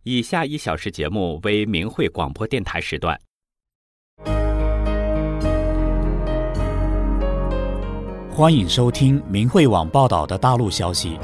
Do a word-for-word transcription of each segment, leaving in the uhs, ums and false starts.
以下一小时节目为明慧广播电台时段。 欢迎收听明慧网报道的大陆消息。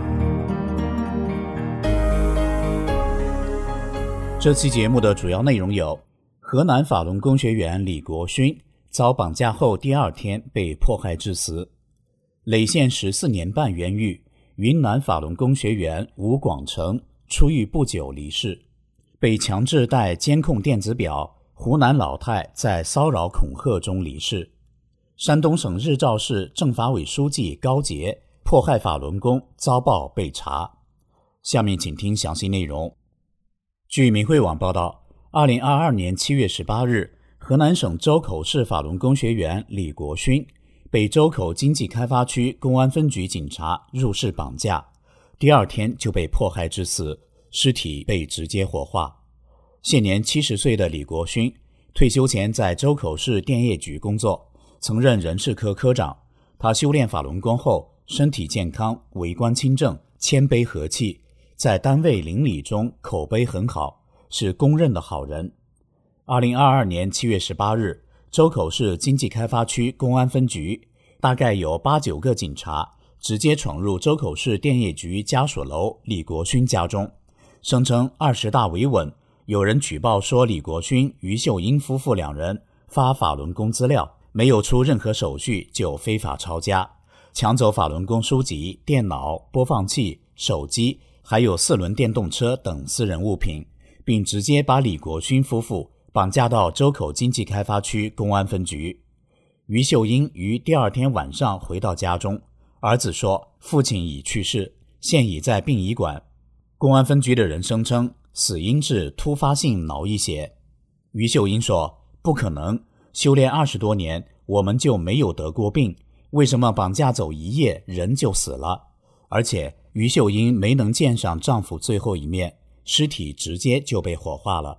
这期节目的主要内容有：河南法轮功学员李国勋遭绑架后第二天被迫害致死；累限十四年半冤狱，云南法轮功学员吴广成出狱不久离世；被强制带监控电子表，湖南老太在骚扰恐吓中离世；山东省日照市政法委书记高杰迫害法轮功遭报被查。下面请听详细内容。据明慧网报道，二零二二年七月十八日，河南省周口市法轮功学员李国勋被周口经济开发区公安分局警察入室绑架，第二天就被迫害致死，尸体被直接火化。现年七十岁的李国勋，退休前在周口市电业局工作，曾任人事科科长。他修炼法轮功后，身体健康，为官清正，谦卑和气，在单位邻里中口碑很好，是公认的好人。二零二二年七月十八日，周口市经济开发区公安分局大概有八九个警察直接闯入周口市电业局家属楼李国勋家中，声称二十大维稳，有人举报说李国勋、于秀英夫妇两人发法轮功资料，没有出任何手续就非法抄家，抢走法轮功书籍、电脑、播放器、手机，还有四轮电动车等私人物品，并直接把李国勋夫妇绑架到周口经济开发区公安分局。于秀英于第二天晚上回到家中，儿子说父亲已去世，现已在殡仪馆。公安分局的人声称死因是突发性脑溢血。于秀英说，不可能，修炼二十多年，我们就没有得过病，为什么绑架走一夜人就死了？而且于秀英没能见上丈夫最后一面，尸体直接就被火化了。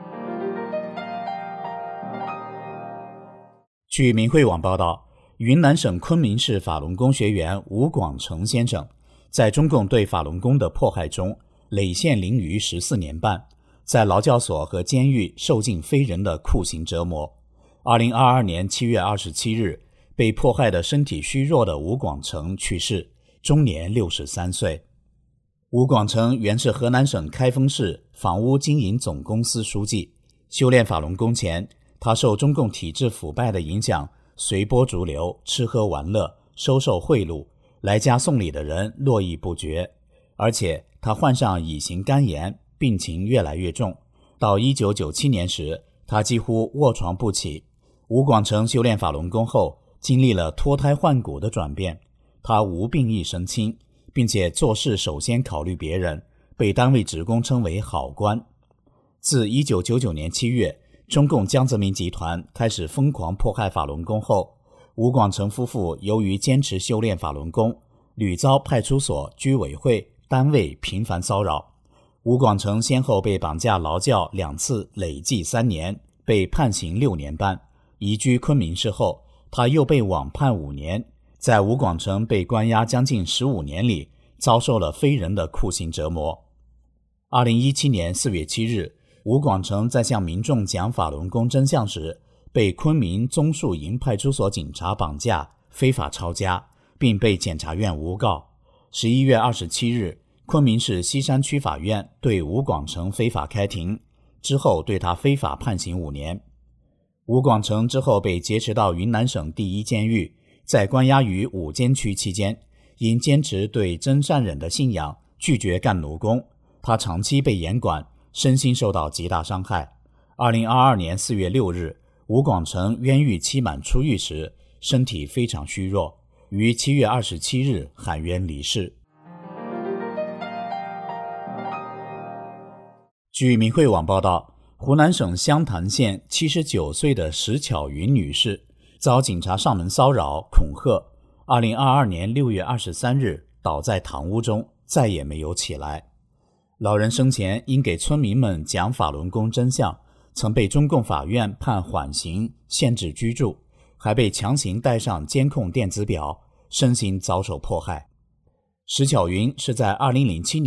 据明慧网报道，云南省昆明市法轮功学员吴广成先生在中共对法轮功的迫害中累限囹圄十四年半，在劳教所和监狱受尽非人的酷刑折磨。二零二二年七月二十七日，被迫害的身体虚弱的吴广成去世，终年六十三岁。吴广成原是河南省开封市房屋经营总公司书记，修炼法轮功前，他受中共体制腐败的影响，随波逐流，吃喝玩乐，收受贿赂，来家送礼的人络绎不绝。而且他患上乙型肝炎，病情越来越重，到一九九七年时，他几乎卧床不起。吴广成修炼法轮功后，经历了脱胎换骨的转变，他无病一身轻，并且做事首先考虑别人，被单位职工称为好官。自一九九九年七月，中共江泽民集团开始疯狂迫害法轮功后，吴广成夫妇由于坚持修炼法轮功，屡遭派出所、居委会、单位频繁骚扰。吴广成先后被绑架劳教两次，累计三年，被判刑六年半。移居昆明市后，他又被网判五年。在吴广成被关押将近十五年里，遭受了非人的酷刑折磨。二零一七年四月七日，吴广成在向民众讲法轮功真相时，被昆明棕树营派出所警察绑架，非法抄家，并被检察院诬告。十一月二十七日，昆明市西山区法院对吴广成非法开庭，之后对他非法判刑五年。吴广成之后被劫持到云南省第一监狱，在关押于五监区期间，因坚持对真善忍的信仰，拒绝干奴工，他长期被严管，身心受到极大伤害。二零二二年四月六日，吴广成冤狱期满出狱时，身体非常虚弱，于七月二十七日含冤离世。据明慧网报道，湖南省湘潭县七十九岁的石巧云女士遭警察上门骚扰恐吓，二零二二年六月二十三日倒在堂屋中，再也没有起来。老人生前因给村民们讲法轮功真相，曾被中共法院判缓刑，限制居住，还被强行带上监控电子表，身心遭受迫害。石巧云是在二零零七年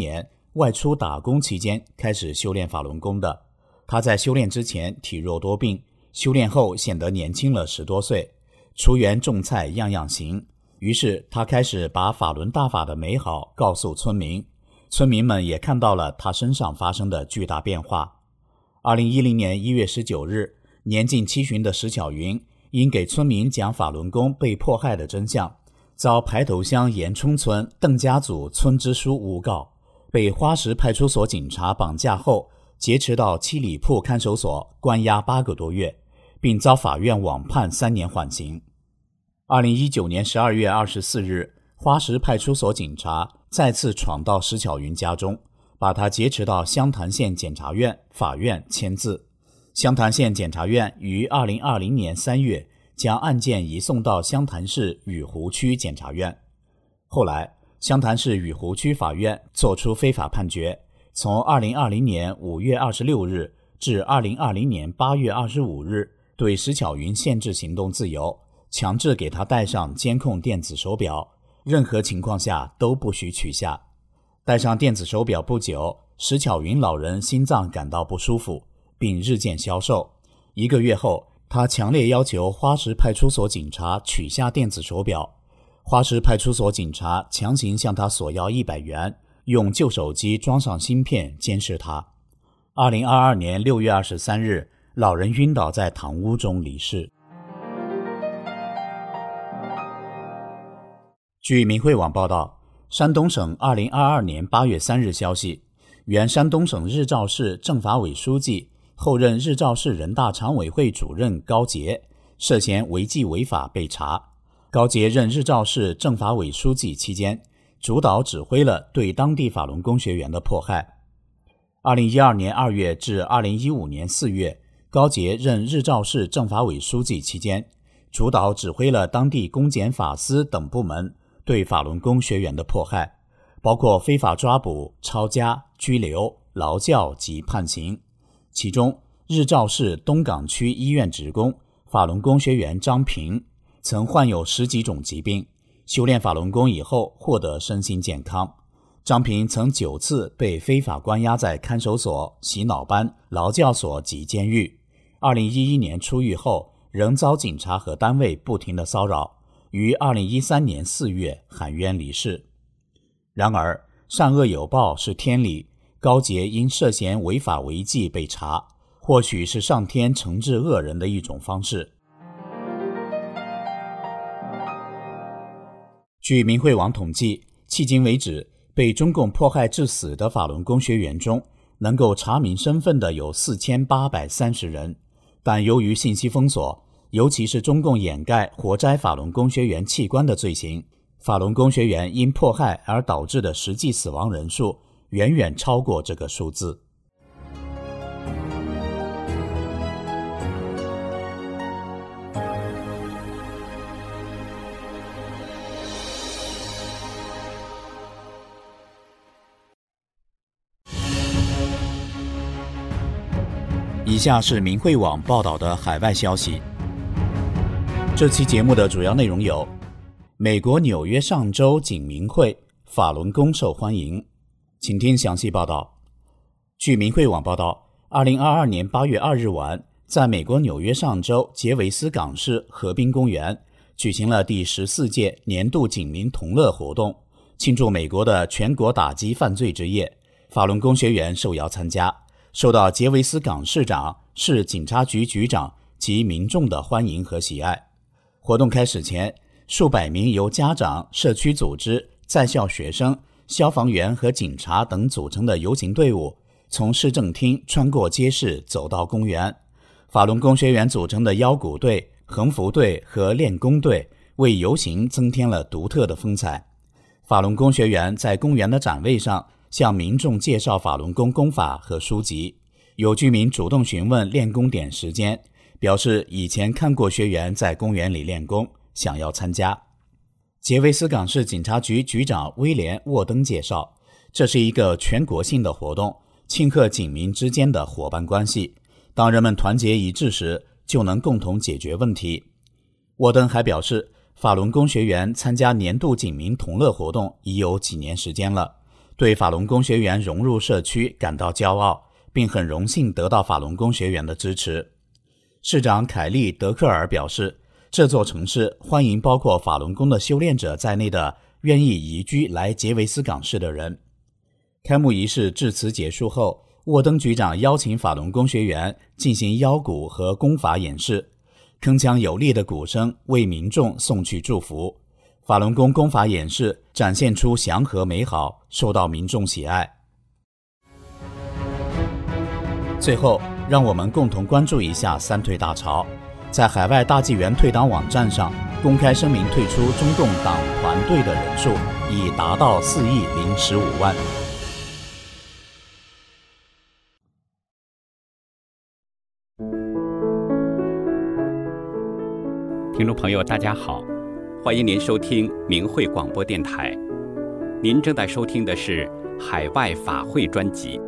外出打工期间开始修炼法轮功的。他在修炼之前体弱多病，修炼后显得年轻了十多岁，出园种菜样样行。于是他开始把法轮大法的美好告诉村民，村民们也看到了他身上发生的巨大变化。二零一零年一月十九日，年近七旬的石巧云因给村民讲法轮功被迫害的真相，遭排头乡岩冲村邓家组村支书诬告，被花石派出所警察绑架后劫持到七里铺看守所关押八个多月，并遭法院网判三年缓刑。二零一九年十二月二十四日，花石派出所警察再次闯到石巧云家中，把他劫持到湘潭县检察院、法院签字。湘潭县检察院于二零二零年三月将案件移送到湘潭市雨湖区检察院。后来，湘潭市雨湖区法院作出非法判决，从二零二零年五月二十六日至二零二零年八月二十五日，对石巧云限制行动自由，强制给他戴上监控电子手表，任何情况下都不许取下。戴上电子手表不久，石巧云老人心脏感到不舒服，并日渐消瘦。一个月后，他强烈要求花石派出所警察取下电子手表。花石派出所警察强行向他索要一百元，用旧手机装上芯片监视他。二零二二年六月二十三日，老人晕倒在堂屋中离世。据明慧网报道，山东省二零二二年八月三日消息，原山东省日照市政法委书记，后任日照市人大常委会主任高杰涉嫌违纪违法被查。高杰任日照市政法委书记期间，主导指挥了对当地法轮功学员的迫害。二零一二年二月至二零一五年四月，高杰任日照市政法委书记期间，主导指挥了当地公检法司等部门对法轮功学员的迫害，包括非法抓捕、抄家、拘留、劳教及判刑。其中，日照市东港区医院职工、法轮功学员张平曾患有十几种疾病，修炼法轮功以后获得身心健康。张平曾九次被非法关押在看守所、洗脑班、劳教所及监狱。二零一一年出狱后，仍遭警察和单位不停的骚扰，于二零一三年四月含冤离世。然而，善恶有报是天理，高杰因涉嫌违法违纪被查，或许是上天惩治恶人的一种方式。据明慧网统计，迄今为止，被中共迫害致死的法轮功学员中，能够查明身份的有四千八百三十人，但由于信息封锁，尤其是中共掩盖活摘法轮功学员器官的罪行，法轮功学员因迫害而导致的实际死亡人数远远超过这个数字。以下是明慧网报道的海外消息。这期节目的主要内容有：美国纽约上州景明会法轮功受欢迎，请听详细报道。据明慧网报道，二零二二年八月二日晚，在美国纽约上州杰维斯港市河滨公园举行了第十四届年度警民同乐活动，庆祝美国的全国打击犯罪之夜。法轮功学员受邀参加，受到杰维斯港市长、市警察局局长及民众的欢迎和喜爱。活动开始前，数百名由家长、社区组织、在校学生、消防员和警察等组成的游行队伍从市政厅穿过街市走到公园。法轮功学员组成的腰鼓队、横幅队和练功队为游行增添了独特的风采。法轮功学员在公园的展位上向民众介绍法轮功功法和书籍，有居民主动询问练功点时间，表示以前看过学员在公园里练功，想要参加。杰维斯港市警察局局长威廉·沃登介绍，这是一个全国性的活动，庆贺警民之间的伙伴关系，当人们团结一致时，就能共同解决问题。沃登还表示，法轮功学员参加年度警民同乐活动已有几年时间了， 对法轮功学员融入社区感到骄傲，并很荣幸得到法轮功学员的支持。市长凯利·德克尔表示，这座城市欢迎包括法轮功的修炼者在内的愿意移居来杰维斯港市的人。开幕仪式致辞结束后，沃登局长邀请法轮功学员进行腰鼓和功法演示，铿锵有力的鼓声为民众送去祝福。法轮功功法演示展现出祥和美好，受到民众喜爱。最后，让我们共同关注一下三退大潮。在海外大纪元退党网站上公开声明退出中共党团队的人数已达到四亿零十五万。 听众朋友大家好，欢迎您收听明慧广播电台。您正在收听的是海外法会专辑。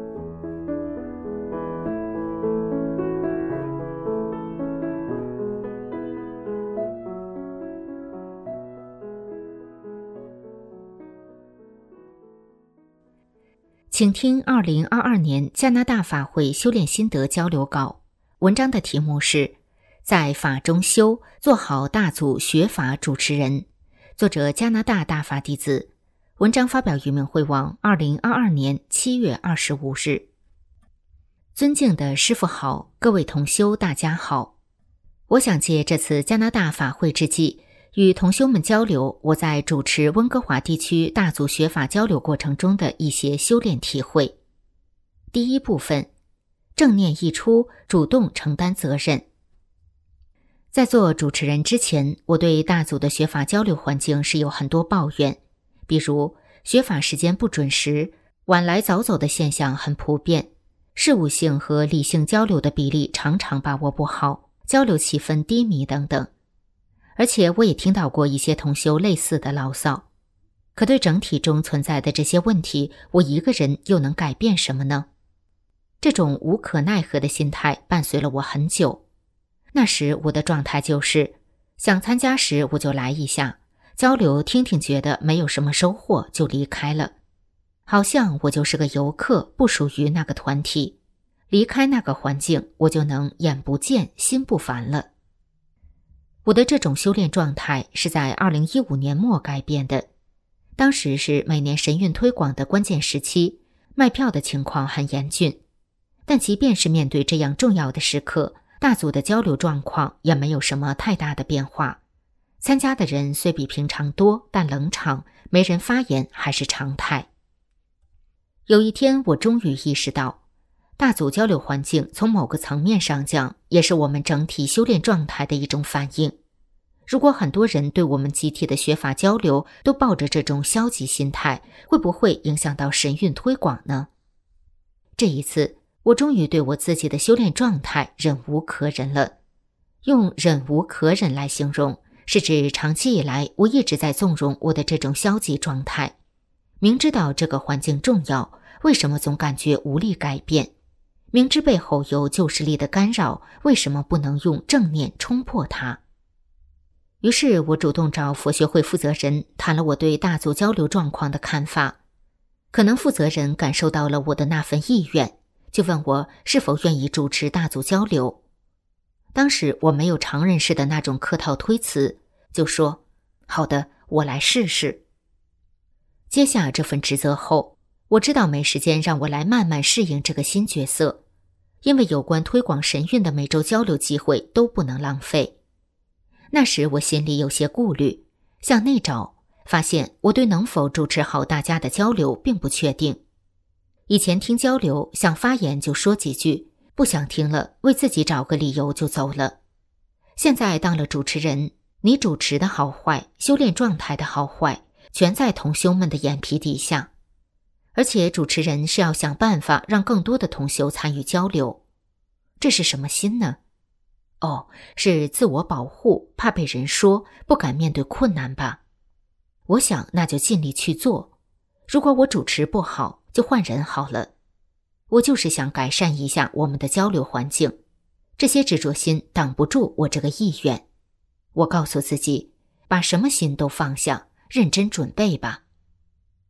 请听二零二二年加拿大法会修炼心得交流稿，文章的题目是在法中修，做好大组学法主持人，作者加拿大大法弟子，文章发表于明慧网二零二二年七月二十五日。尊敬的师父好，各位同修大家好，我想借这次加拿大法会之际，与同修们交流我在主持温哥华地区大组学法交流过程中的一些修炼体会。第一部分，正念一出，主动承担责任。在做主持人之前，我对大组的学法交流环境是有很多抱怨，比如学法时间不准时，晚来早走的现象很普遍，事务性和理性交流的比例常常把握不好，交流气氛低迷等等。而且我也听到过一些同修类似的牢骚，可对整体中存在的这些问题，我一个人又能改变什么呢？这种无可奈何的心态伴随了我很久。那时我的状态就是想参加时我就来一下，交流听听觉得没有什么收获就离开了，好像我就是个游客，不属于那个团体，离开那个环境我就能眼不见心不烦了。我的这种修炼状态是在二零一五年末改变的，当时是每年神韵推广的关键时期，卖票的情况很严峻，但即便是面对这样重要的时刻，大组的交流状况也没有什么太大的变化。参加的人虽比平常多，但冷场，没人发言还是常态。有一天我终于意识到，大组交流环境从某个层面上讲，也是我们整体修炼状态的一种反应。如果很多人对我们集体的学法交流都抱着这种消极心态，会不会影响到神韵推广呢？这一次，我终于对我自己的修炼状态忍无可忍了。用忍无可忍来形容，是指长期以来我一直在纵容我的这种消极状态。明知道这个环境重要，为什么总感觉无力改变？明知背后有旧势力的干扰，为什么不能用正念冲破它？于是我主动找佛学会负责人谈了我对大组交流状况的看法。可能负责人感受到了我的那份意愿，就问我是否愿意主持大组交流。当时我没有常人式的那种客套推辞，就说好的，我来试试。接下这份职责后，我知道没时间让我来慢慢适应这个新角色，因为有关推广神韵的每周交流机会都不能浪费。那时我心里有些顾虑，向内找，发现我对能否主持好大家的交流并不确定。以前听交流，想发言就说几句，不想听了，为自己找个理由就走了。现在当了主持人，你主持的好坏，修炼状态的好坏，全在同修们的眼皮底下。而且主持人是要想办法让更多的同修参与交流。这是什么心呢？哦，是自我保护，怕被人说，不敢面对困难吧。我想那就尽力去做，如果我主持不好，就换人好了。我就是想改善一下我们的交流环境，这些执着心挡不住我这个意愿。我告诉自己，把什么心都放下，认真准备吧。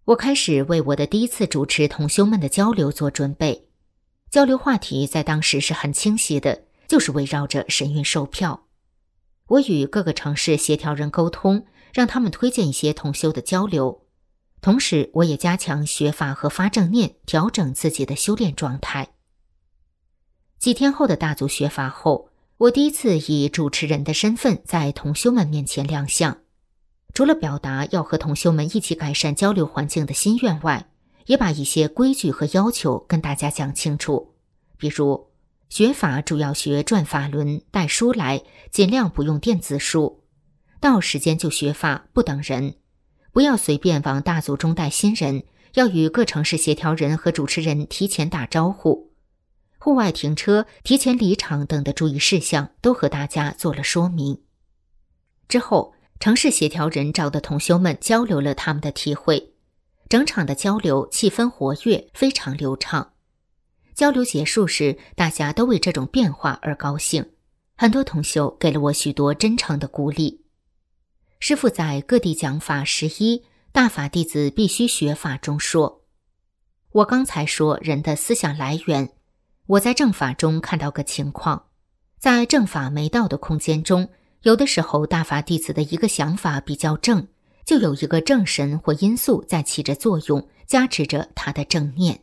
我开始为我的第一次主持同修们的交流做准备。交流话题在当时是很清晰的，就是围绕着神韵售票。我与各个城市协调人沟通，让他们推荐一些同修的交流。同时我也加强学法和发正念，调整自己的修炼状态。几天后的大组学法后，我第一次以主持人的身份在同修们面前亮相。除了表达要和同修们一起改善交流环境的心愿外，也把一些规矩和要求跟大家讲清楚。比如学法主要学转法轮，带书来，尽量不用电子书，到时间就学法，不等人，不要随便往大组中带新人，要与各城市协调人和主持人提前打招呼。户外停车、提前离场等的注意事项都和大家做了说明。之后城市协调人找的同修们交流了他们的体会，整场的交流气氛活跃，非常流畅。交流结束时，大家都为这种变化而高兴，很多同修给了我许多真诚的鼓励。师父在各地讲法十一大法弟子必须学法中说，我刚才说人的思想来源，我在正法中看到个情况，在正法没到的空间中，有的时候大法弟子的一个想法比较正，就有一个正神或因素在起着作用，加持着他的正念。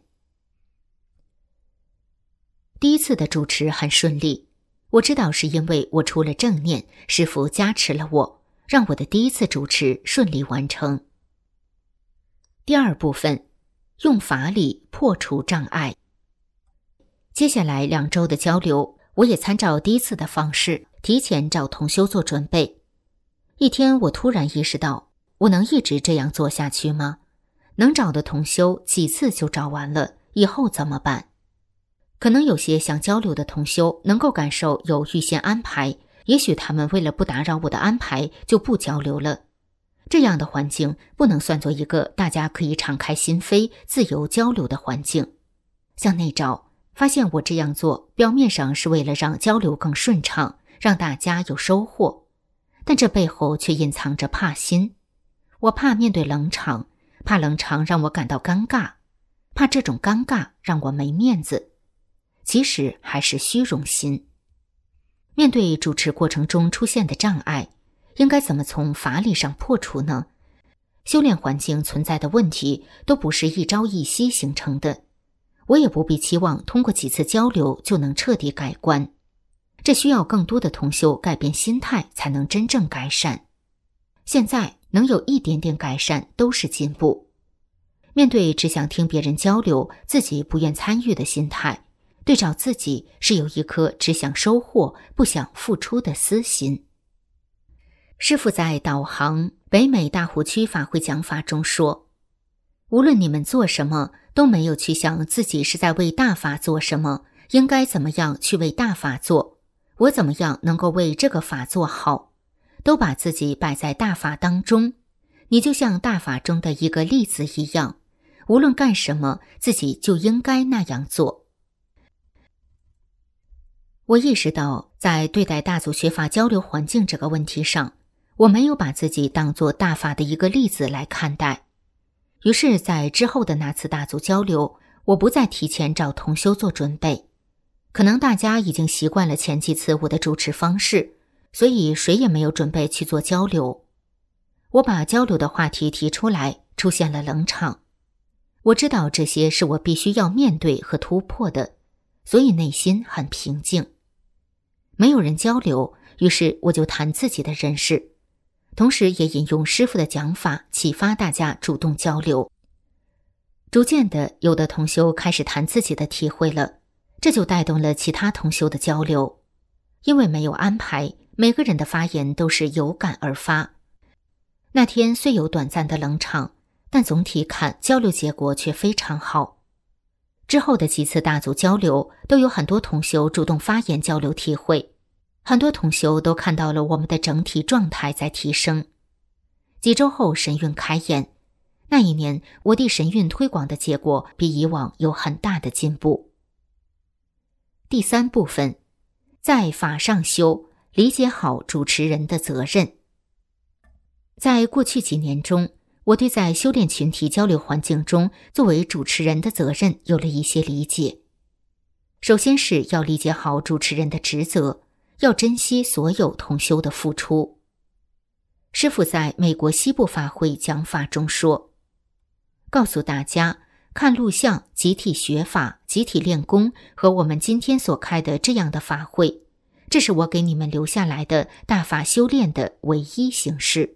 第一次的主持很顺利，我知道是因为我出了正念，师父加持了我，让我的第一次主持顺利完成。第二部分，用法理破除障碍。接下来两周的交流，我也参照第一次的方式，提前找同修做准备。一天我突然意识到，我能一直这样做下去吗？能找的同修几次就找完了，以后怎么办？可能有些想交流的同修能够感受有预先安排，也许他们为了不打扰我的安排就不交流了。这样的环境不能算作一个大家可以敞开心扉自由交流的环境。向内找，发现我这样做表面上是为了让交流更顺畅，让大家有收获，但这背后却隐藏着怕心。我怕面对冷场，怕冷场让我感到尴尬，怕这种尴尬让我没面子。其实还是虚荣心。面对主持过程中出现的障碍，应该怎么从法理上破除呢？修炼环境存在的问题都不是一朝一夕形成的，我也不必期望通过几次交流就能彻底改观，这需要更多的同修改变心态才能真正改善。现在能有一点点改善都是进步。面对只想听别人交流，自己不愿参与的心态，对照自己是有一颗只想收获不想付出的私心。师父在导航北美大湖区法会讲法中说，无论你们做什么，都没有去想自己是在为大法做什么，应该怎么样去为大法做，我怎么样能够为这个法做好，都把自己摆在大法当中。你就像大法中的一个粒子一样，无论干什么，自己就应该那样做。我意识到，在对待大组学法交流环境这个问题上，我没有把自己当作大法的一个例子来看待。于是在之后的那次大组交流，我不再提前找同修做准备。可能大家已经习惯了前几次我的主持方式，所以谁也没有准备去做交流。我把交流的话题提出来，出现了冷场。我知道这些是我必须要面对和突破的，所以内心很平静。没有人交流，于是我就谈自己的人事，同时也引用师父的讲法，启发大家主动交流。逐渐的，有的同修开始谈自己的体会了，这就带动了其他同修的交流。因为没有安排，每个人的发言都是有感而发。那天虽有短暂的冷场，但总体看交流结果却非常好。之后的几次大组交流，都有很多同修主动发言交流体会，很多同修都看到了我们的整体状态在提升。几周后神韵开演，那一年我对神韵推广的结果比以往有很大的进步。第三部分，在法上修，理解好主持人的责任。在过去几年中， 我对在修炼群体交流环境中作为主持人的责任有了一些理解。首先是要理解好主持人的职责，要珍惜所有同修的付出。师父在美国西部法会讲法中说，告诉大家，看录像、集体学法、集体练功和我们今天所开的这样的法会，这是我给你们留下来的大法修炼的唯一形式。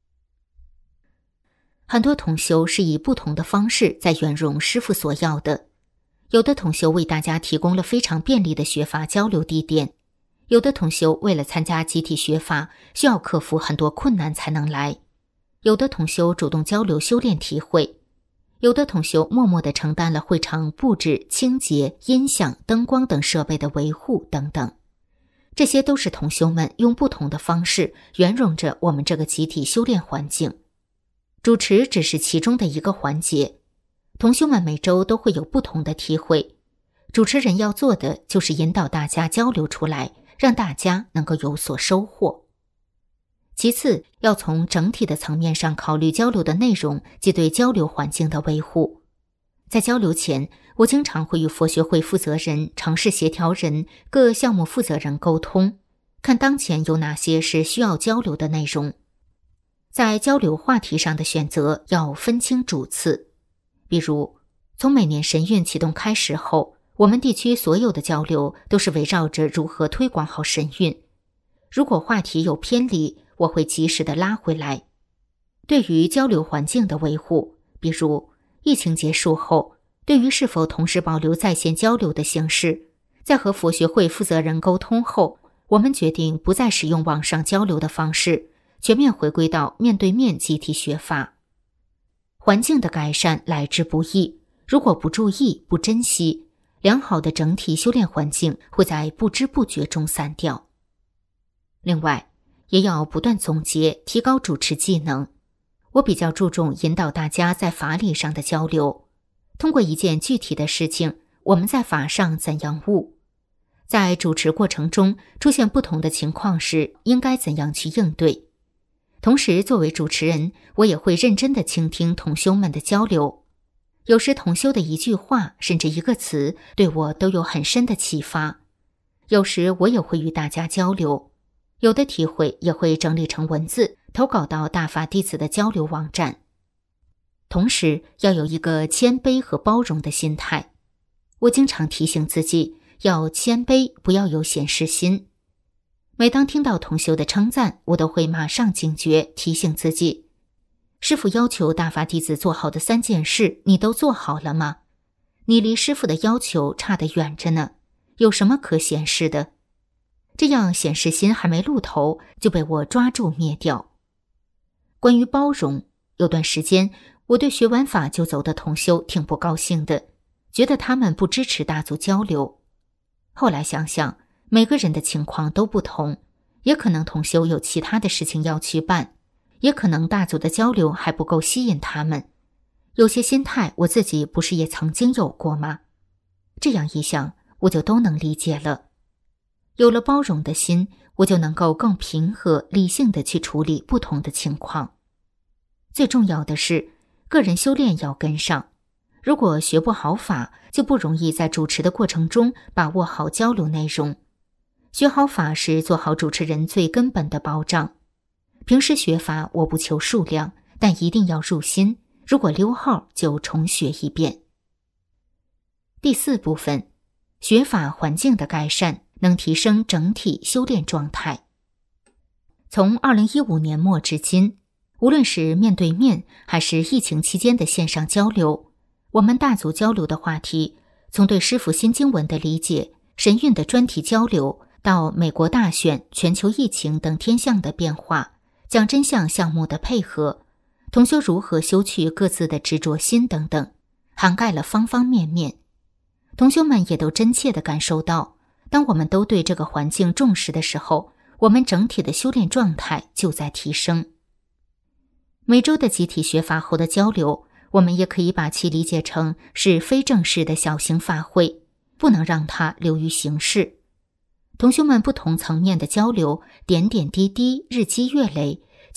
很多同修是以不同的方式在圆融师父所要的，有的同修为大家提供了非常便利的学法交流地点，有的同修为了参加集体学法需要克服很多困难才能来，有的同修主动交流修炼体会，有的同修默默地承担了会场布置、清洁、音响、灯光等设备的维护等等。这些都是同修们用不同的方式圆融着我们这个集体修炼环境。主持只是其中的一个环节，同修们每周都会有不同的体会，主持人要做的就是引导大家交流出来，让大家能够有所收获。其次，要从整体的层面上考虑交流的内容及对交流环境的维护。在交流前，我经常会与佛学会负责人、常识协调人、各项目负责人沟通，看当前有哪些是需要交流的内容。在交流话题上的选择要分清主次，比如从每年神韵启动开始后，我们地区所有的交流都是围绕着如何推广好神韵。如果话题有偏离，我会及时的拉回来。对于交流环境的维护，比如疫情结束后，对于是否同时保留在线交流的形式，在和佛学会负责人沟通后，我们决定不再使用网上交流的方式，全面回归到面对面集体学法。环境的改善来之不易，如果不注意、不珍惜，良好的整体修炼环境会在不知不觉中散掉。另外，也要不断总结，提高主持技能。我比较注重引导大家在法理上的交流，通过一件具体的事情，我们在法上怎样悟，在主持过程中出现不同的情况时，应该怎样去应对。同时，作为主持人，我也会认真地倾听同修们的交流。有时同修的一句话，甚至一个词，对我都有很深的启发。有时我也会与大家交流，有的体会也会整理成文字，投稿到大法弟子的交流网站。同时，要有一个谦卑和包容的心态。我经常提醒自己，要谦卑，不要有显示心。每当听到同修的称赞，我都会马上警觉，提醒自己，师父要求大法弟子做好的三件事，你都做好了吗？你离师父的要求差得远着呢，有什么可显示的？这样显示心还没露头，就被我抓住灭掉。关于包容，有段时间我对学完法就走的同修挺不高兴的，觉得他们不支持大组交流。后来想想，每个人的情况都不同，也可能同修有其他的事情要去办，也可能大组的交流还不够吸引他们。有些心态我自己不是也曾经有过吗？这样一想，我就都能理解了。有了包容的心，我就能够更平和理性地去处理不同的情况。最重要的是，个人修炼要跟上。如果学不好法，就不容易在主持的过程中把握好交流内容。学好法是做好主持人最根本的保障。平时学法我不求数量，但一定要入心，如果溜号就重学一遍。第四部分，学法环境的改善能提升整体修炼状态。从二零一五年末至今，无论是面对面还是疫情期间的线上交流，我们大组交流的话题，从对师父新经文的理解、神韵的专题交流，到美国大选、全球疫情等天象的变化，讲真相项目的配合，同修如何修去各自的执着心等等，涵盖了方方面面。同修们也都真切地感受到，当我们都对这个环境重视的时候，我们整体的修炼状态就在提升。每周的集体学法后的交流，我们也可以把其理解成是非正式的小型法会，不能让它流于形式。同修们不同层面的交流，点点滴滴，日积月累，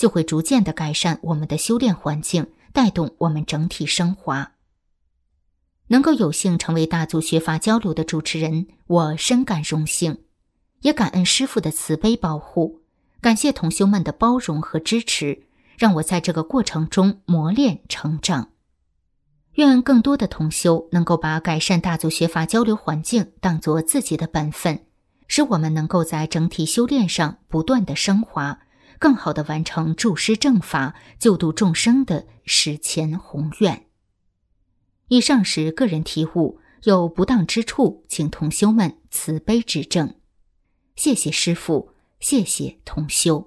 就会逐渐地改善我们的修炼环境，带动我们整体升华。能够有幸成为大族学法交流的主持人，我深感荣幸，也感恩师父的慈悲保护，感谢同修们的包容和支持，让我在这个过程中磨练成长。愿更多的同修能够把改善大族学法交流环境当作自己的本分，使我们能够在整体修炼上不断的升华，更好地完成助师正法、救度众生的史前宏愿。以上是个人体悟，有不当之处，请同修们慈悲指正。谢谢师父，谢谢同修。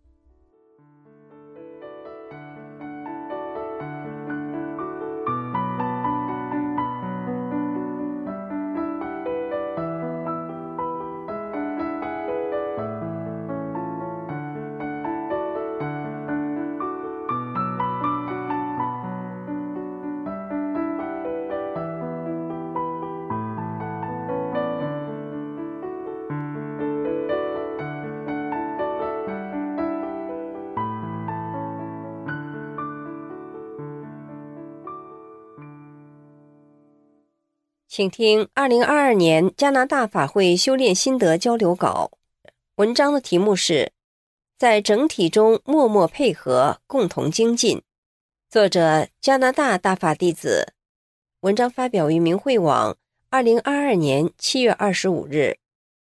请听二零二二年加拿大法会修炼心得交流稿，文章的题目是在整体中默默配合，共同精进，作者加拿大大法弟子，文章发表于明慧网二零二二年七月二十五日。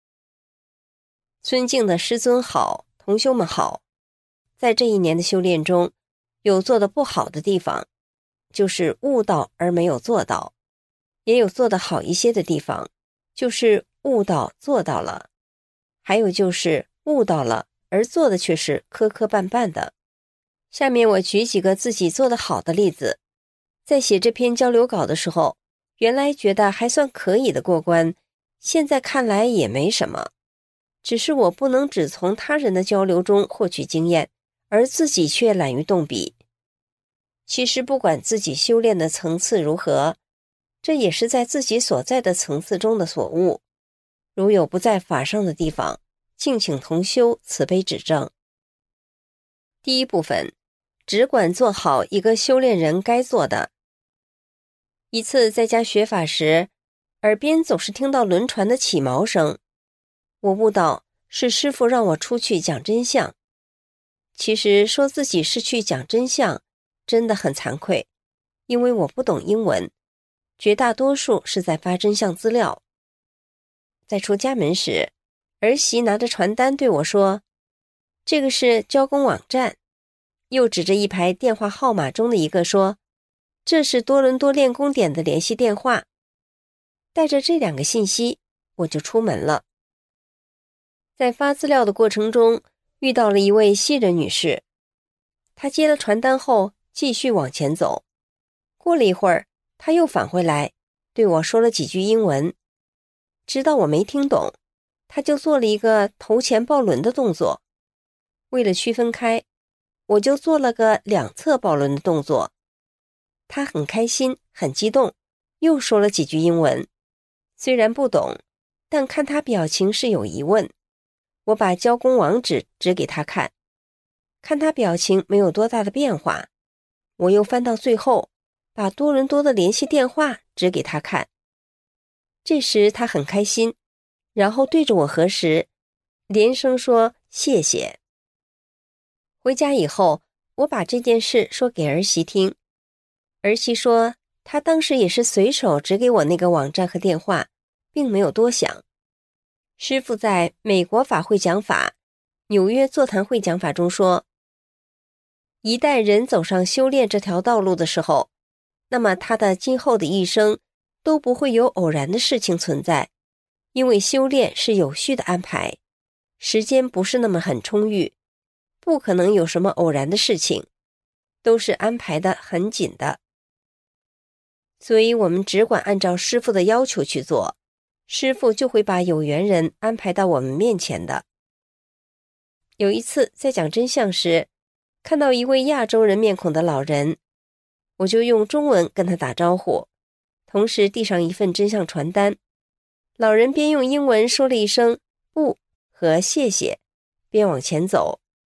尊敬的师尊好，同修们好。在这一年的修炼中，有做得不好的地方，就是悟到而没有做到，也有做得好一些的地方，就是悟到做到了，还有就是悟到了而做的却是磕磕绊绊的。下面我举几个自己做得好的例子。在写这篇交流稿的时候，原来觉得还算可以的过关，现在看来也没什么，只是我不能只从他人的交流中获取经验，而自己却懒于动笔。其实不管自己修炼的层次如何，这也是在自己所在的层次中的所悟，如有不在法上的地方，敬请同修慈悲指正。第一部分，只管做好一个修炼人该做的。一次在家学法时，耳边总是听到轮船的起锚声，我悟到是师父让我出去讲真相。其实说自己是去讲真相，真的很惭愧，因为我不懂英文，绝大多数是在发真相资料。在出家门时，儿媳拿着传单对我说，这个是交工网站，又指着一排电话号码中的一个说，这是多伦多练功点的联系电话。带着这两个信息，我就出门了。在发资料的过程中，遇到了一位西人女士，她接了传单后继续往前走，过了一会儿，她又返回来对我说了几句英文，知道我没听懂，她就做了一个头前抱轮的动作。为了区分开，我就做了个两侧抱轮的动作。她很开心很激动，又说了几句英文，虽然不懂，但看她表情是有疑问。我把交工网址指给她看，看她表情没有多大的变化，我又翻到最后，把多伦多的联系电话指给她看。这时她很开心，然后对着我核实，连声说谢谢。回家以后，我把这件事说给儿媳听，儿媳说她当时也是随手指给我那个网站和电话，并没有多想。师父在美国法会讲法、纽约座谈会讲法中说，一旦人走上修炼这条道路的时候，那么他的今后的一生都不会有偶然的事情存在，因为修炼是有序的安排，时间不是那么很充裕，不可能有什么偶然的事情，都是安排的很紧的。所以我们只管按照师父的要求去做，师父就会把有缘人安排到我们面前的。有一次在讲真相时，看到一位亚洲人面孔的老人，我就用中文跟他打招呼，同时递上一份真相传单。老人边用英文说了一声不和谢谢，边往前走。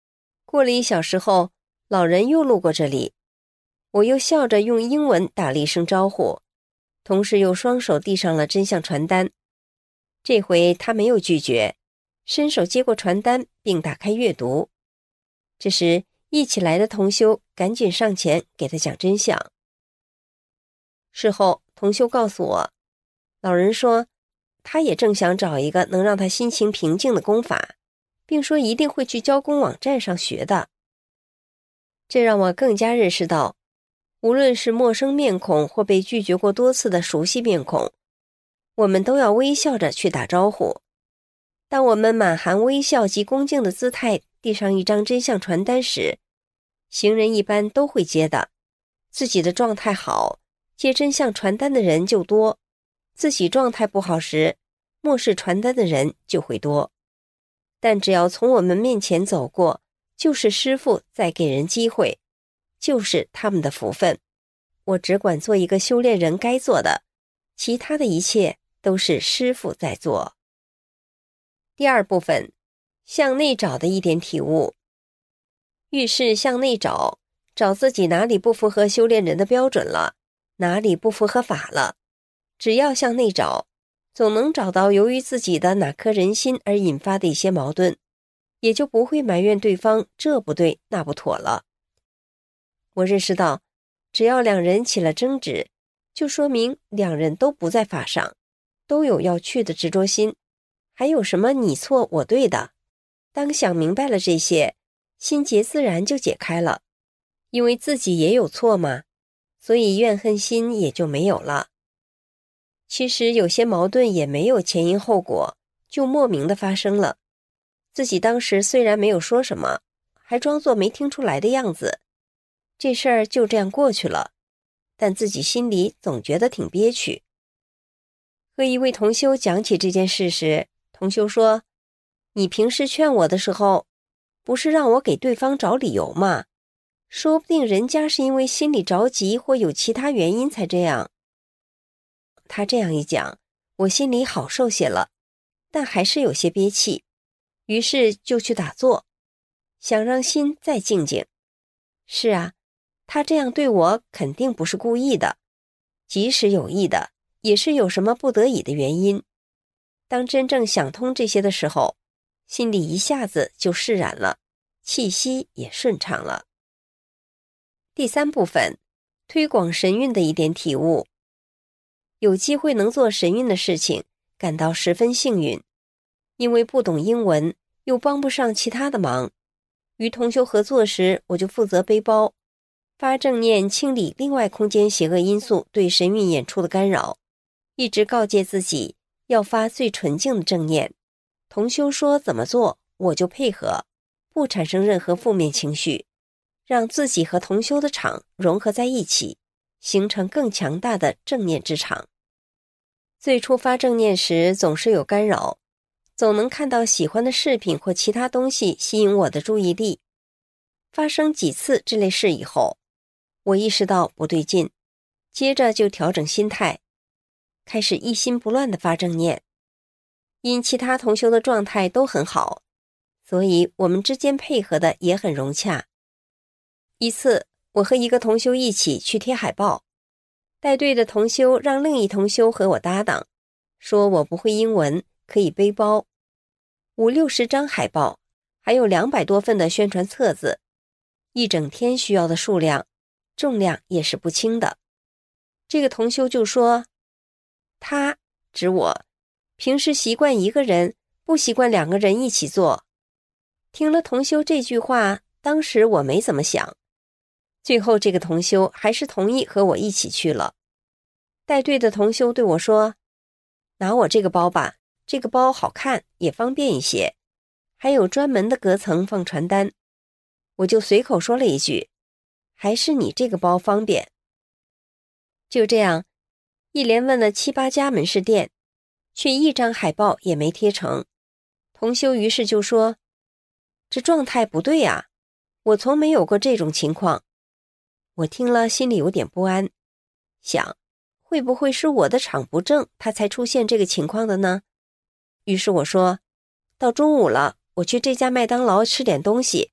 过了一小时后，老人又路过这里，我又笑着用英文打了一声招呼，同时又双手递上了真相传单。这回他没有拒绝，伸手接过传单并打开阅读。这时一起来的同修赶紧上前给他讲真相。事后同修告诉我，老人说他也正想找一个能让他心情平静的功法，并说一定会去教功网站上学的。这让我更加认识到，无论是陌生面孔或被拒绝过多次的熟悉面孔，我们都要微笑着去打招呼。当我们满含微笑及恭敬的姿态递上一张真相传单时，行人一般都会接的。自己的状态好，接真相传单的人就多；自己状态不好时，漠视传单的人就会多。但只要从我们面前走过，就是师父在给人机会，就是他们的福分。我只管做一个修炼人该做的，其他的一切都是师父在做。第二部分，向内找的一点体悟。遇事向内找，找自己哪里不符合修炼人的标准了，哪里不符合法了。只要向内找，总能找到由于自己的哪颗人心而引发的一些矛盾，也就不会埋怨对方这不对那不妥了。我认识到，只要两人起了争执，就说明两人都不在法上，都有要去的执着心，还有什么你错我对的。当想明白了这些，心结自然就解开了，因为自己也有错嘛，所以怨恨心也就没有了。其实有些矛盾也没有前因后果，就莫名的发生了。自己当时虽然没有说什么，还装作没听出来的样子，这事儿就这样过去了，但自己心里总觉得挺憋屈。和一位同修讲起这件事时，同修说，你平时劝我的时候，不是让我给对方找理由吗？说不定人家是因为心里着急或有其他原因才这样。他这样一讲，我心里好受些了，但还是有些憋气，于是就去打坐，想让心再静静。是啊，他这样对我肯定不是故意的，即使有意的，也是有什么不得已的原因。当真正想通这些的时候，心里一下子就释然了，气息也顺畅了。第三部分，推广神韵的一点体悟。有机会能做神韵的事情，感到十分幸运。因为不懂英文，又帮不上其他的忙，与同修合作时，我就负责背包，发正念清理另外空间邪恶因素对神韵演出的干扰，一直告诫自己要发最纯净的正念。同修说怎么做，我就配合，不产生任何负面情绪，让自己和同修的场融合在一起，形成更强大的正念之场。最初发正念时总是有干扰，总能看到喜欢的饰品或其他东西吸引我的注意力。发生几次这类事以后，我意识到不对劲，接着就调整心态，开始一心不乱地发正念。因其他同修的状态都很好，所以我们之间配合的也很融洽。一次，我和一个同修一起去贴海报，带队的同修让另一同修和我搭档，说我不会英文，可以背包。五六十张海报，还有两百多份的宣传册子，一整天需要的数量，重量也是不轻的。这个同修就说，他指我平时习惯一个人，不习惯两个人一起做。听了同修这句话，当时我没怎么想，最后这个同修还是同意和我一起去了。带队的同修对我说，拿我这个包吧，这个包好看，也方便一些，还有专门的隔层放传单。我就随口说了一句，还是你这个包方便。就这样，一连问了七八家门市店，却一张海报也没贴成。同修于是就说，这状态不对啊，我从没有过这种情况。我听了心里有点不安，想会不会是我的场不正，他才出现这个情况的呢？于是我说，到中午了，我去这家麦当劳吃点东西，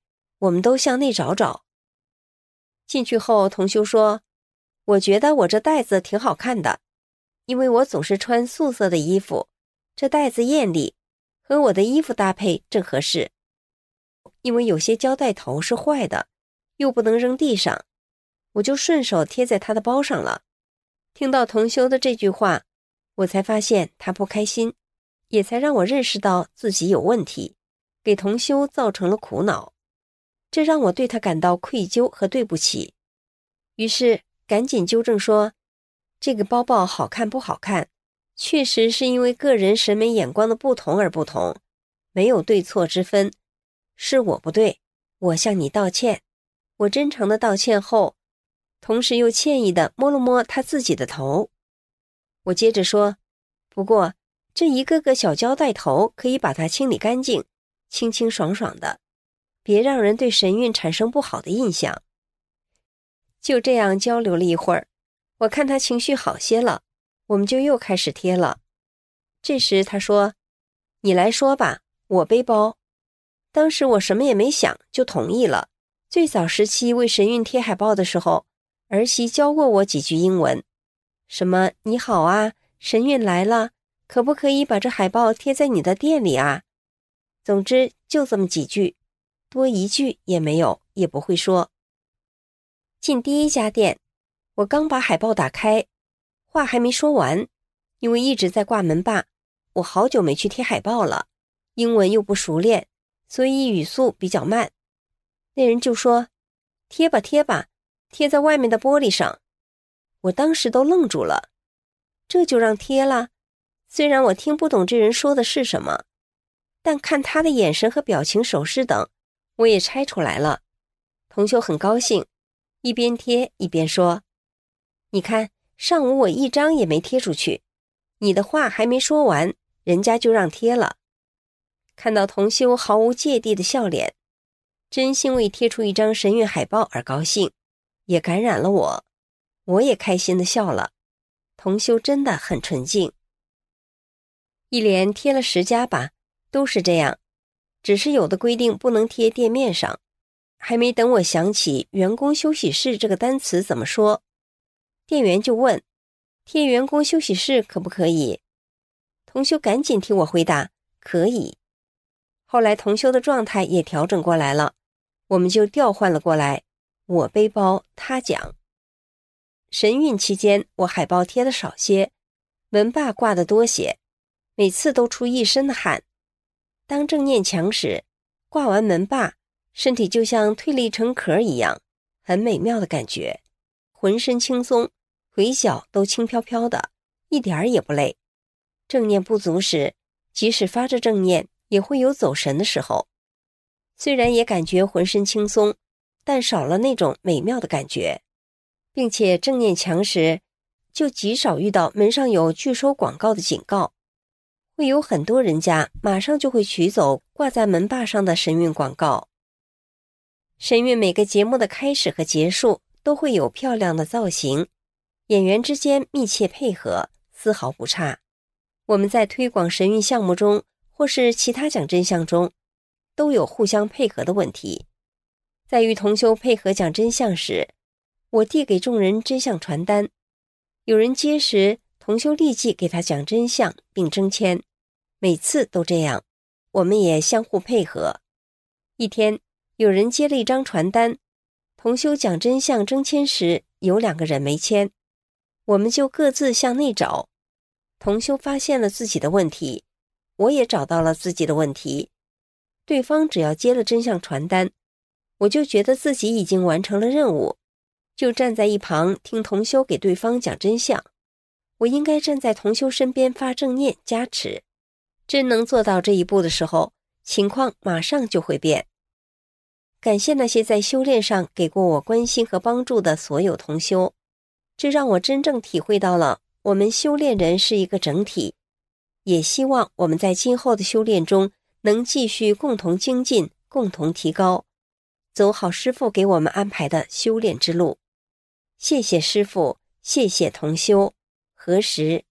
我们都向内找找。进去后，同修说，我觉得我这带子挺好看的，因为我总是穿素色的衣服，这带子艳丽，和我的衣服搭配正合适。因为有些胶带头是坏的，又不能扔地上，我就顺手贴在他的包上了。听到同修的这句话，我才发现他不开心，也才让我认识到自己有问题，给同修造成了苦恼。这让我对他感到愧疚和对不起，于是赶紧纠正说，这个包包好看不好看，确实是因为个人审美眼光的不同而不同，没有对错之分，是我不对，我向你道歉。我真诚的道歉后，同时又歉意地摸了摸他自己的头。我接着说，不过这一个个小胶带头可以把它清理干净，清清爽爽的，别让人对神韵产生不好的印象。就这样交流了一会儿，我看他情绪好些了，我们就又开始贴了。这时他说，你来说吧，我背包。当时我什么也没想，就同意了。最早时期为神韵贴海报的时候，儿媳教过我几句英文，什么你好啊，神韵来了，可不可以把这海报贴在你的店里啊？总之就这么几句，多一句也没有，也不会说。进第一家店，我刚把海报打开，话还没说完，因为一直在挂门把，我好久没去贴海报了，英文又不熟练，所以语速比较慢。那人就说，贴吧贴吧，贴在外面的玻璃上。我当时都愣住了，这就让贴了？虽然我听不懂这人说的是什么，但看他的眼神和表情手势等，我也猜出来了。同修很高兴，一边贴一边说，你看，上午我一张也没贴出去，你的话还没说完，人家就让贴了。看到同修毫无芥蒂的笑脸，真心为贴出一张神韵海报而高兴，也感染了我，我也开心地笑了。同修真的很纯净。一连贴了十家吧，都是这样，只是有的规定不能贴店面上。还没等我想起员工休息室这个单词怎么说，店员就问，贴员工休息室可不可以？同修赶紧替我回答，可以。后来同修的状态也调整过来了，我们就调换了过来，我背包他讲。神韵期间我海报贴的少些，门把挂得多些，每次都出一身的汗。当正念墙时，挂完门把，身体就像蜕了一层壳一样，很美妙的感觉，浑身轻松，腿脚都轻飘飘的，一点儿也不累。正念不足时，即使发着正念，也会有走神的时候。虽然也感觉浑身轻松，但少了那种美妙的感觉，并且正念强时，就极少遇到门上有拒收广告的警告，会有很多人家马上就会取走挂在门把上的神韵广告。神韵每个节目的开始和结束都会有漂亮的造型，演员之间密切配合，丝毫不差。我们在推广神韵项目中或是其他讲真相中，都有互相配合的问题。在与同修配合讲真相时，我递给众人真相传单，有人接时，同修立即给他讲真相并征签，每次都这样，我们也相互配合。一天，有人接了一张传单，同修讲真相征签时，有两个人没签，我们就各自向内找。同修发现了自己的问题，我也找到了自己的问题。对方只要接了真相传单，我就觉得自己已经完成了任务，就站在一旁听同修给对方讲真相。我应该站在同修身边发正念加持，真能做到这一步的时候，情况马上就会变。感谢那些在修炼上给过我关心和帮助的所有同修，这让我真正体会到了我们修炼人是一个整体，也希望我们在今后的修炼中能继续共同精进，共同提高，走好师父给我们安排的修炼之路。谢谢师父，谢谢同修。何时？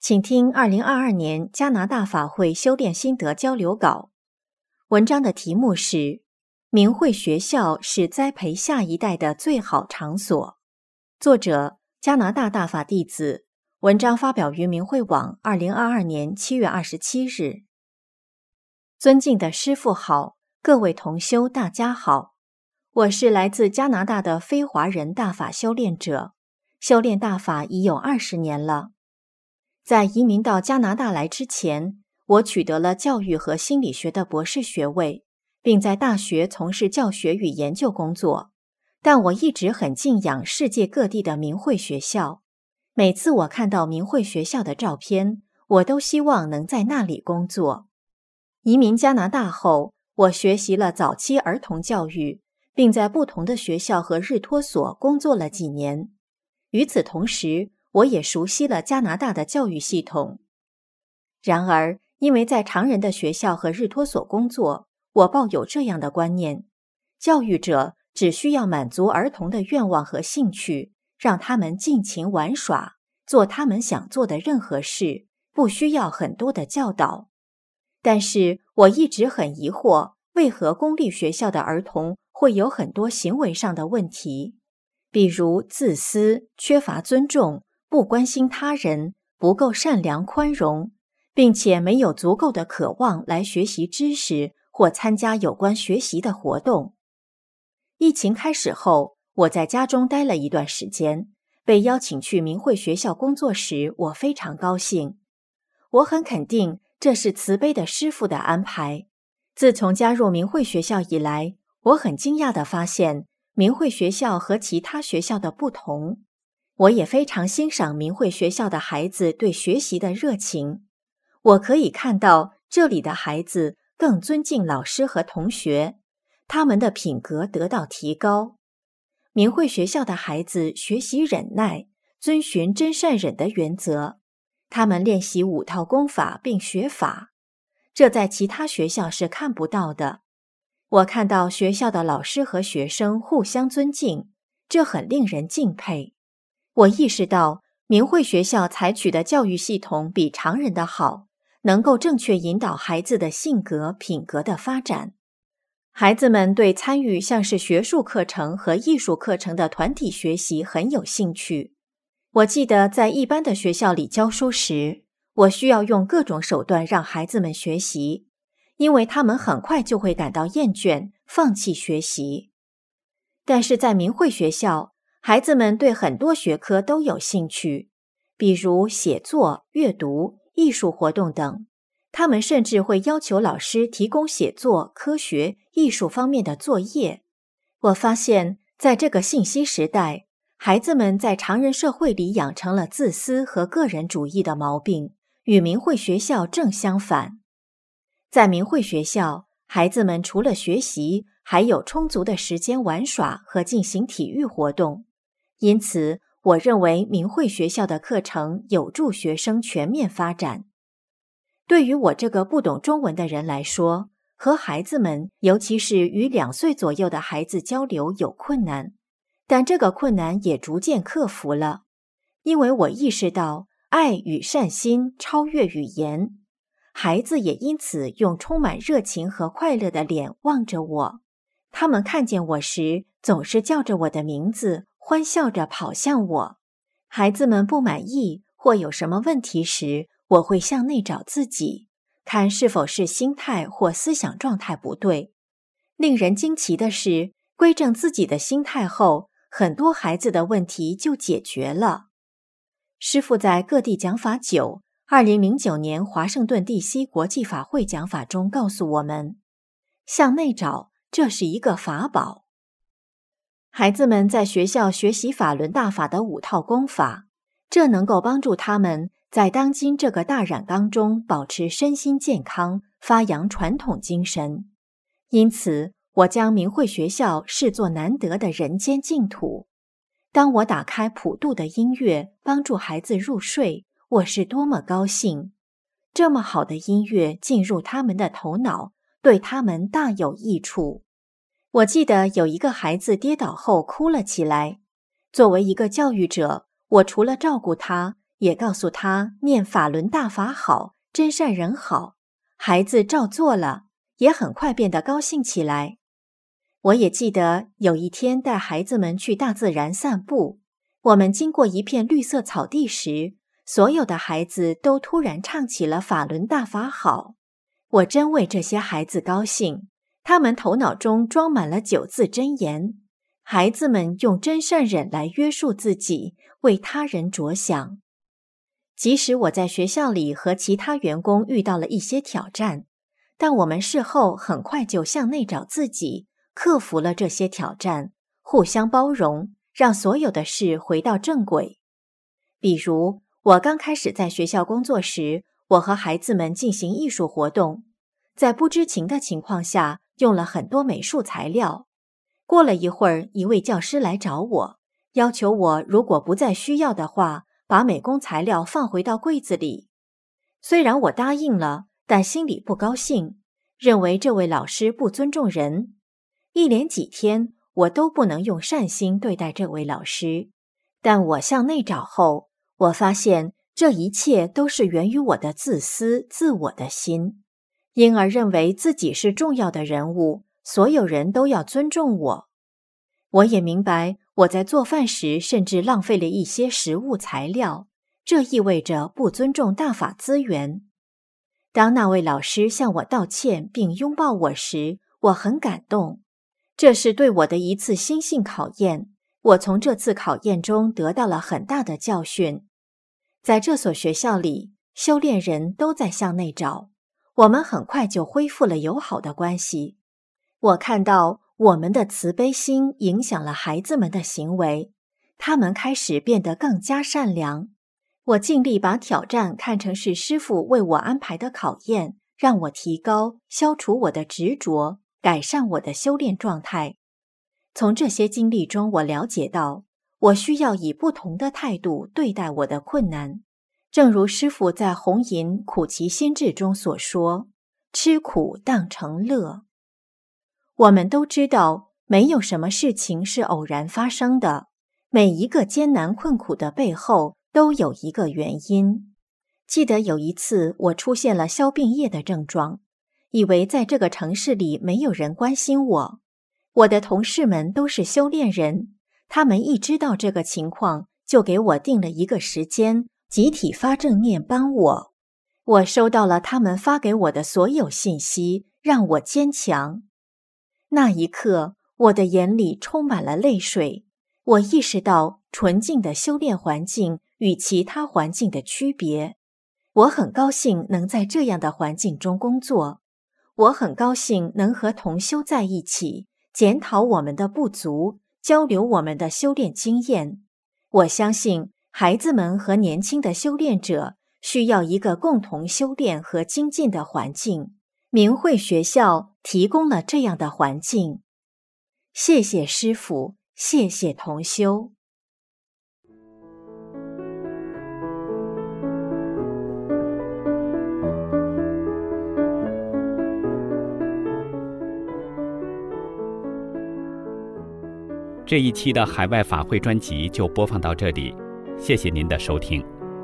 请听二零二二年加拿大法会修炼心得交流稿。文章的题目是明慧学校是栽培下一代的最好场所。作者加拿大大法弟子，文章发表于明慧网二零二二年七月二十七日。尊敬的师父好，各位同修大家好，我是来自加拿大的非华人大法修炼者，修炼大法已有二十年了。在移民到加拿大来之前，我取得了教育和心理学的博士学位，并在大学从事教学与研究工作。但我一直很敬仰世界各地的明慧学校，每次我看到明慧学校的照片，我都希望能在那里工作。移民加拿大后，我学习了早期儿童教育，并在不同的学校和日托所工作了几年。与此同时，我也熟悉了加拿大的教育系统。然而，因为在常人的学校和日托所工作，我抱有这样的观念：教育者只需要满足儿童的愿望和兴趣，让他们尽情玩耍，做他们想做的任何事，不需要很多的教导。但是，我一直很疑惑，为何公立学校的儿童会有很多行为上的问题，比如自私、缺乏尊重、不关心他人、不够善良宽容，并且没有足够的渴望来学习知识或参加有关学习的活动。疫情开始后，我在家中待了一段时间，被邀请去明慧学校工作时，我非常高兴。我很肯定这是慈悲的师父的安排。自从加入明慧学校以来，我很惊讶地发现明慧学校和其他学校的不同。我也非常欣赏明慧学校的孩子对学习的热情。我可以看到这里的孩子更尊敬老师和同学，他们的品格得到提高。明慧学校的孩子学习忍耐，遵循真善忍的原则。他们练习五套功法并学法，这在其他学校是看不到的。我看到学校的老师和学生互相尊敬，这很令人敬佩。我意识到明慧学校采取的教育系统比常人的好，能够正确引导孩子的性格、品格的发展。孩子们对参与像是学术课程和艺术课程的团体学习很有兴趣。我记得在一般的学校里教书时，我需要用各种手段让孩子们学习，因为他们很快就会感到厌倦，放弃学习。但是在明慧学校，孩子们对很多学科都有兴趣，比如写作、阅读、艺术活动等。他们甚至会要求老师提供写作、科学、艺术方面的作业。我发现，在这个信息时代，孩子们在常人社会里养成了自私和个人主义的毛病，与明慧学校正相反。在明慧学校，孩子们除了学习，还有充足的时间玩耍和进行体育活动。因此，我认为明慧学校的课程有助学生全面发展。对于我这个不懂中文的人来说，和孩子们，尤其是与两岁左右的孩子交流有困难，但这个困难也逐渐克服了，因为我意识到爱与善心超越语言。孩子也因此用充满热情和快乐的脸望着我，他们看见我时总是叫着我的名字，欢笑着跑向我。孩子们不满意或有什么问题时，我会向内找自己，看是否是心态或思想状态不对。令人惊奇的是，归正自己的心态后，很多孩子的问题就解决了。师父在各地讲法九，二零零九年华盛顿 D C 国际法会讲法中告诉我们，向内找，这是一个法宝。孩子们在学校学习法轮大法的五套功法，这能够帮助他们在当今这个大染缸中保持身心健康，发扬传统精神。因此，我将明慧学校视作难得的人间净土。当我打开普渡的音乐，帮助孩子入睡，我是多么高兴！这么好的音乐进入他们的头脑，对他们大有益处。我记得有一个孩子跌倒后哭了起来。作为一个教育者，我除了照顾他， 也告诉他念法轮大法好，真善人好。孩子照做了，也很快变得高兴起来。我也记得有一天带孩子们去大自然散步，我们经过一片绿色草地时，所有的孩子都突然唱起了法轮大法好。我真为这些孩子高兴，他们头脑中装满了九字真言。孩子们用真善忍来约束自己，为他人着想。即使我在学校里和其他员工遇到了一些挑战，但我们事后很快就向内找自己，克服了这些挑战，互相包容，让所有的事回到正轨。比如，我刚开始在学校工作时，我和孩子们进行艺术活动，在不知情的情况下，用了很多美术材料。过了一会儿，一位教师来找我，要求我如果不再需要的话，把美工材料放回到柜子里。虽然我答应了，但心里不高兴，认为这位老师不尊重人。一连几天，我都不能用善心对待这位老师。但我向内找后，我发现这一切都是源于我的自私、自我的心，因而认为自己是重要的人物，所有人都要尊重我。我也明白，我在做饭时甚至浪费了一些食物材料，这意味着不尊重大法资源。当那位老师向我道歉并拥抱我时，我很感动。这是对我的一次心性考验，我从这次考验中得到了很大的教训。在这所学校里，修炼人都在向内找，我们很快就恢复了友好的关系。我看到我们的慈悲心影响了孩子们的行为，他们开始变得更加善良。我尽力把挑战看成是师父为我安排的考验，让我提高，消除我的执着，改善我的修炼状态。从这些经历中，我了解到，我需要以不同的态度对待我的困难。正如师父在《红银苦其心志》中所说，吃苦当成乐。我们都知道，没有什么事情是偶然发生的，每一个艰难困苦的背后都有一个原因。记得有一次，我出现了消病液的症状，以为在这个城市里没有人关心我。我的同事们都是修炼人，他们一知道这个情况，就给我定了一个时间，集体发正念帮我。我收到了他们发给我的所有信息，让我坚强。那一刻，我的眼里充满了泪水。我意识到纯净的修炼环境与其他环境的区别。我很高兴能在这样的环境中工作。我很高兴能和同修在一起，检讨我们的不足，交流我们的修炼经验。我相信孩子们和年轻的修炼者需要一个共同修炼和精进的环境。明慧学校提供了这样的环境。谢谢师父，谢谢同修。 这一期的海外法会专辑就播放到这里，谢谢您的收听。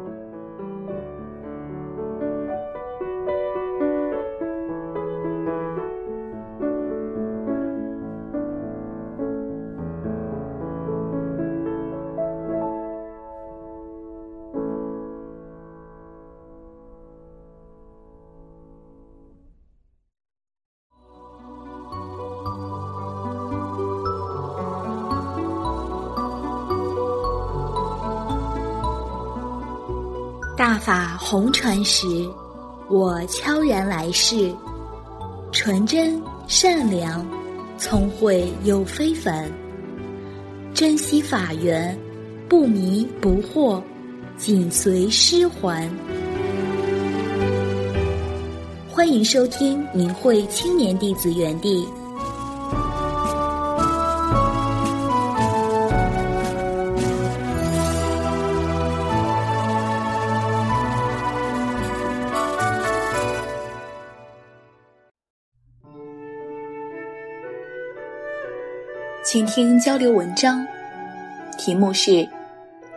大法红传时，我悄然来世，纯真善良，聪慧又非凡，珍惜法缘，不迷不惑，紧随师还。欢迎收听明慧青年弟子园地。倾听交流文章，题目是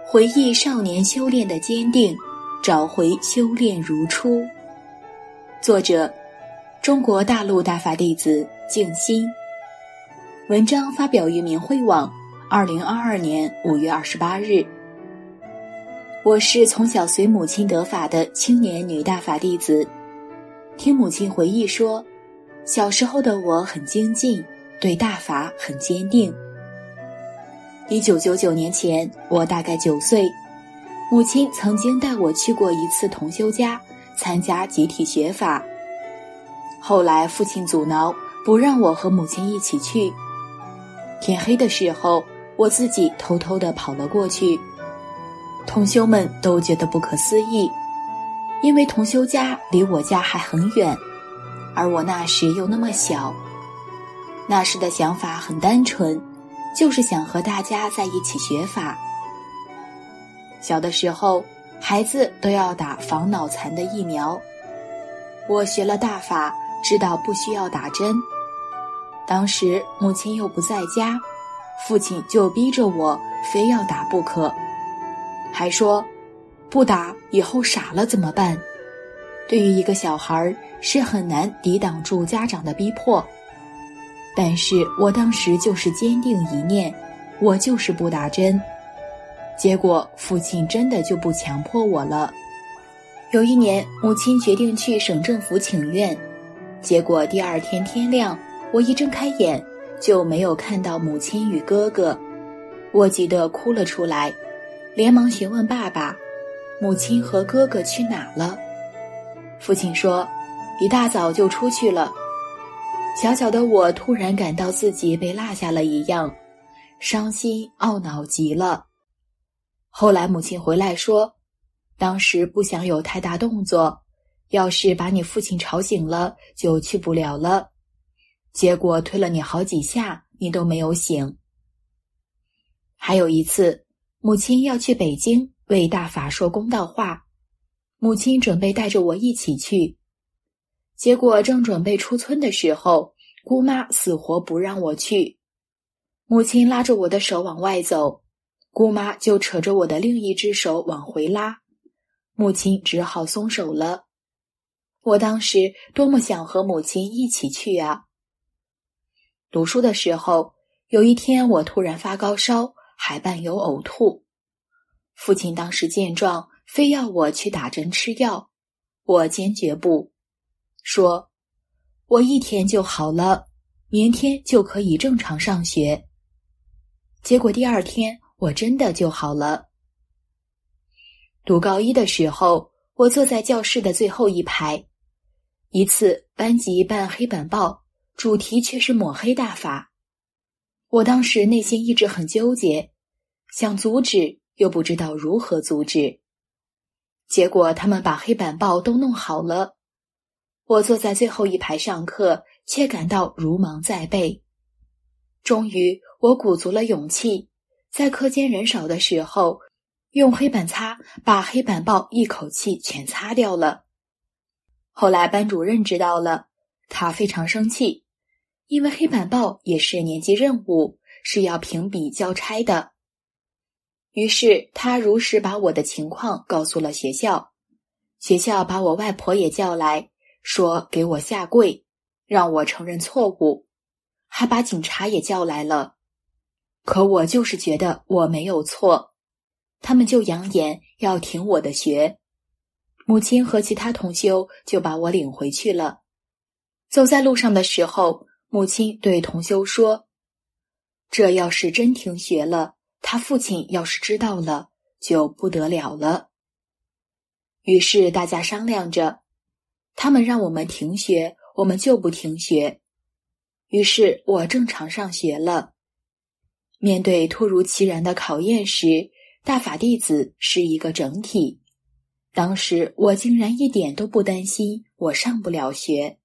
回忆少年修炼的坚定，找回修炼如初。作者：中国大陆大法弟子静心。文章发表于明慧网，二零二二年五月二十八日。我是从小随母亲得法的青年女大法弟子。听母亲回忆说，小时候的我很精进，对大法很坚定。一九九九年前，我大概九岁，母亲曾经带我去过一次同修家参加集体学法。后来父亲阻挠，不让我和母亲一起去。天黑的时候，我自己偷偷地跑了过去。同修们都觉得不可思议，因为同修家离我家还很远，而我那时又那么小。那时的想法很单纯，就是想和大家在一起学法。小的时候，孩子都要打防脑残的疫苗。我学了大法，知道不需要打针。当时母亲又不在家，父亲就逼着我非要打不可，还说不打以后傻了怎么办？对于一个小孩是很难抵挡住家长的逼迫。但是我当时就是坚定一念，我就是不打针。结果父亲真的就不强迫我了。有一年，母亲决定去省政府请愿，结果第二天天亮，我一睁开眼就没有看到母亲与哥哥，我急得哭了出来，连忙询问爸爸，母亲和哥哥去哪了？父亲说，一大早就出去了。小小的我突然感到自己被落下了一样，伤心懊恼极了。后来母亲回来说，当时不想有太大动作，要是把你父亲吵醒了，就去不了了。结果推了你好几下，你都没有醒。还有一次，母亲要去北京为大法说公道话，母亲准备带着我一起去。结果正准备出村的时候，姑妈死活不让我去。母亲拉着我的手往外走，姑妈就扯着我的另一只手往回拉，母亲只好松手了。我当时多么想和母亲一起去啊！读书的时候，有一天我突然发高烧，还伴有呕吐。父亲当时见状，非要我去打针吃药，我坚决不，说我一天就好了，明天就可以正常上学。结果第二天我真的就好了。读高一的时候，我坐在教室的最后一排，一次班级办黑板报，主题却是抹黑大法。我当时内心一直很纠结，想阻止又不知道如何阻止。结果他们把黑板报都弄好了，我坐在最后一排上课，却感到如芒在背。终于我鼓足了勇气，在课间人少的时候，用黑板擦把黑板报一口气全擦掉了。后来班主任知道了，他非常生气，因为黑板报也是年级任务，是要评比交差的。于是他如实把我的情况告诉了学校，学校把我外婆也叫来，说给我下跪，让我承认错误，还把警察也叫来了。可我就是觉得我没有错，他们就扬言要停我的学。母亲和其他同修就把我领回去了。走在路上的时候，母亲对同修说，这要是真停学了，他父亲要是知道了，就不得了了。于是大家商量着，他们让我们停学，我们就不停学。于是我正常上学了。面对突如其然的考验时，大法弟子是一个整体。当时我竟然一点都不担心我上不了学。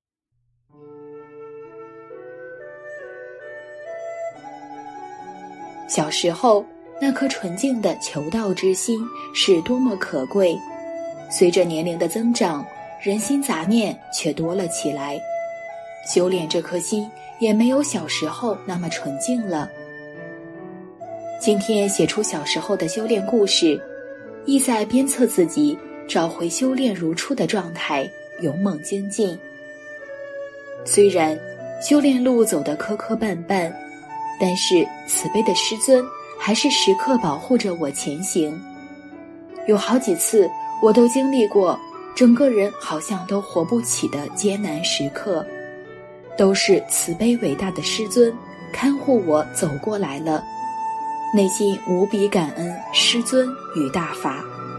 小时候那颗纯净的求道之心是多么可贵，随着年龄的增长，人心杂念却多了起来，修炼这颗心也没有小时候那么纯净了。 今天写出小时候的修炼故事，意在鞭策自己找回修炼如初的状态，勇猛精进。虽然修炼路走得磕磕绊绊，但是慈悲的师尊还是时刻保护着我前行。有好几次我都经历过整个人好像都活不起的艰难时刻，都是慈悲伟大的师尊看护我走过来了，内心无比感恩师尊与大法。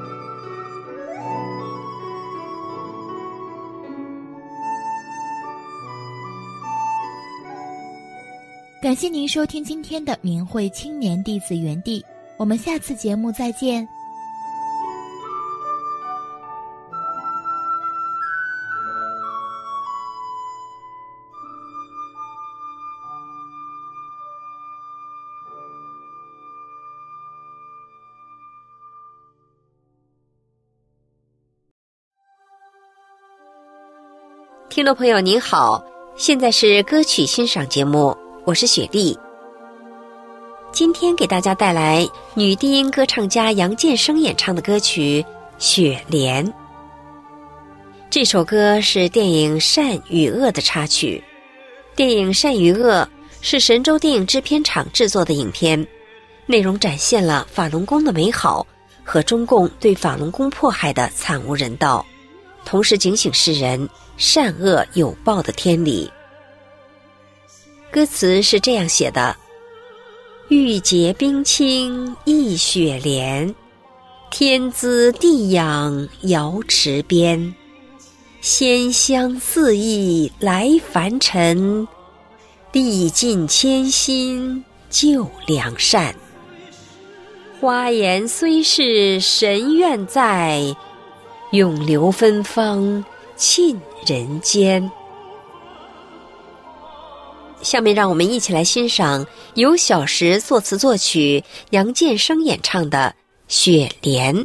感谢您收听今天的明慧青年弟子园地，我们下次节目再见。 听众朋友您好，现在是歌曲欣赏节目，我是雪莉。今天给大家带来女低音歌唱家杨建生演唱的歌曲《雪莲》。这首歌是电影《善与恶》的插曲。电影《善与恶》是神州电影制片厂制作的影片，内容展现了法轮功的美好和中共对法轮功迫害的惨无人道，同时警醒世人善恶有报的天理。歌词是这样写的：玉洁冰清一雪莲，天姿地养瑶池边，仙香四溢来凡尘，历尽千辛救良善。花颜虽是神愿在，永留芬芳沁人间。下面让我们一起来欣赏由小石作词作曲、杨建生演唱的《雪莲》。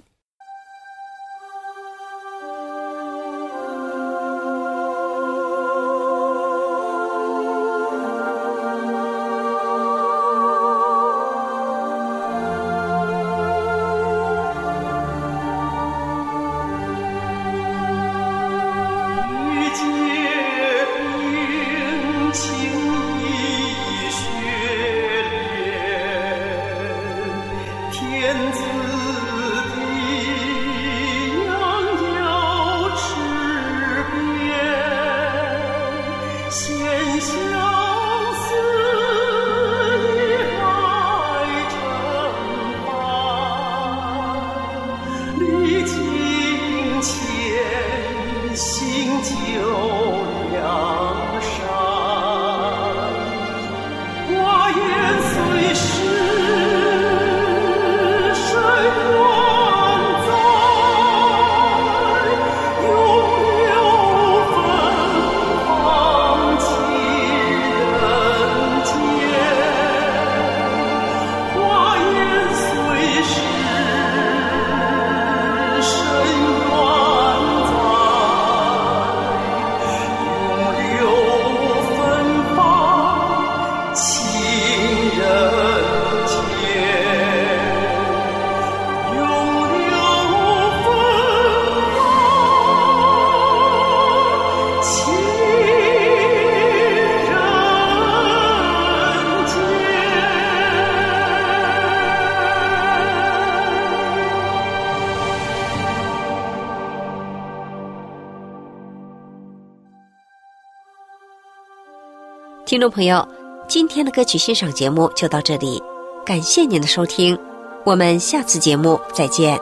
听众朋友，今天的歌曲欣赏节目就到这里，感谢您的收听，我们下次节目再见。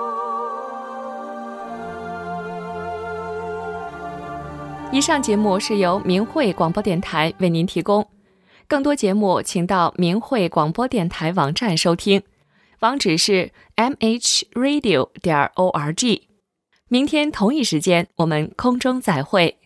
以上节目是由明慧广播电台为您提供，更多节目请到明慧广播电台网站收听，网址是 m h radio 点 org。明天同一时间我们空中再会。